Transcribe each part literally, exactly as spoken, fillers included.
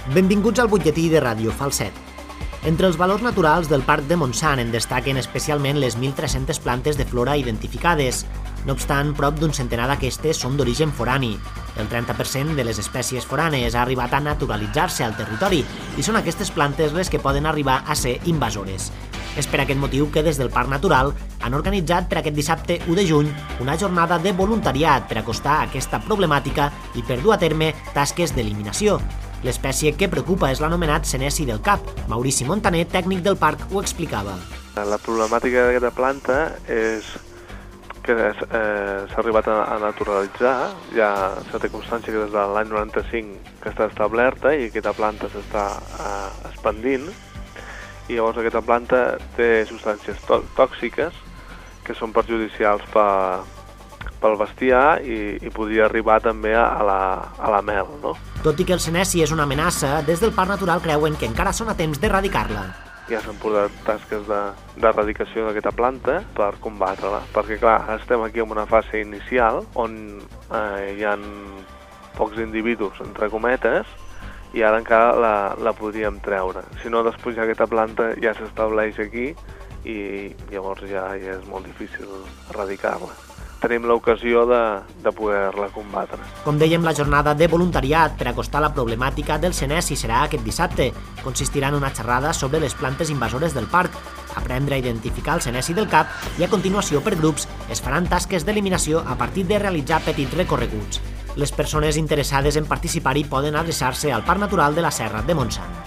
Benvinguts al butlletí de Ràdio Falset. Entre els valors naturals del Parc de Montsant en destaquen especialment les mil tres-centes plantes de flora identificades. No obstant, prop d'un centenar d'aquestes són d'origen forani. El trenta per cent de les espècies foranes ha arribat a naturalitzar-se al territori i són aquestes plantes les que poden arribar a ser invasores. És per aquest motiu que des del Parc Natural han organitzat per aquest dissabte u de juny una jornada de voluntariat per acostar aquesta problemàtica i per dur a terme tasques d'eliminació. L'espècie que preocupa és l'anomenat seneci del cap. Maurici Montaner, tècnic del parc, ho explicava. La problemàtica d'aquesta planta és que eh, s'ha arribat a, a naturalitzar. Ja s'ha té constància que des de l'any noranta-cinc que està establerta i aquesta planta s'està eh, expandint. I llavors aquesta planta té substàncies tòxiques que són perjudicials per, pel bestiar i, i podria arribar també a la, a la mel, no? Tot i que el seneci és una amenaça, des del Parc Natural creuen que encara són a temps d'erradicar-la. Ja s'han posat tasques d'erradicació d'aquesta planta per combatre-la, perquè clar, estem aquí en una fase inicial on eh, hi ha pocs individus, entre cometes, i ara encara la, la podríem treure. Si no, després ja aquesta planta ja s'estableix aquí i llavors ja, ja és molt difícil erradicar-la. Tenim l'ocasió de, de poder-la combatre. Com dèiem, la jornada de voluntariat per acostar la problemàtica del seneci serà aquest dissabte. Consistirà en una xerrada sobre les plantes invasores del parc, aprendre a identificar el seneci del cap i a continuació per grups es faran tasques d'eliminació a partir de realitzar petits recorreguts. Les persones interessades en participar-hi poden adreçar-se al Parc Natural de la Serra de Montsant.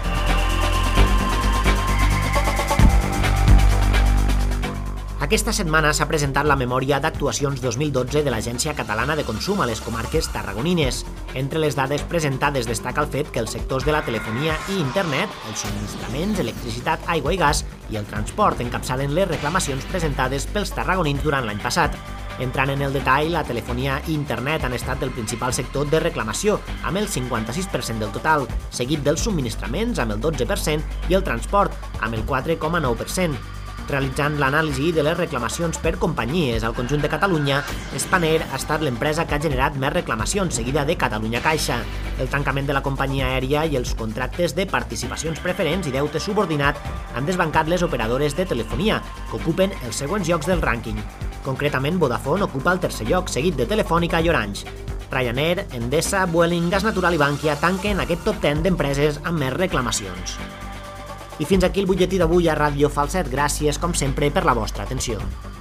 Aquesta setmana s'ha presentat la memòria d'actuacions dos mil dotze de l'Agència Catalana de Consum a les comarques tarragonines. Entre les dades presentades destaca el fet que els sectors de la telefonia i internet, els subministraments, electricitat, aigua i gas i el transport encapçalen les reclamacions presentades pels tarragonins durant l'any passat. Entrant en el detall, la telefonia i internet han estat el principal sector de reclamació, amb el cinquanta-sis per cent del total, seguit dels subministraments, amb el dotze per cent, i el transport, amb el quatre coma nou per cent. Realitzant l'anàlisi de les reclamacions per companyies al conjunt de Catalunya, Spanair ha estat l'empresa que ha generat més reclamacions, seguida de Catalunya Caixa. El tancament de la companyia aèria i els contractes de participacions preferents i deute subordinat han desbancat les operadores de telefonia, que ocupen els següents llocs del rànquing. Concretament, Vodafone ocupa el tercer lloc, seguit de Telefònica i Orange. Ryanair, Endesa, Vueling, Gas Natural i Bankia tanquen aquest top deu d'empreses amb més reclamacions. I fins aquí el butlletí d'avui a Ràdio Falset. Gràcies, com sempre, per la vostra atenció.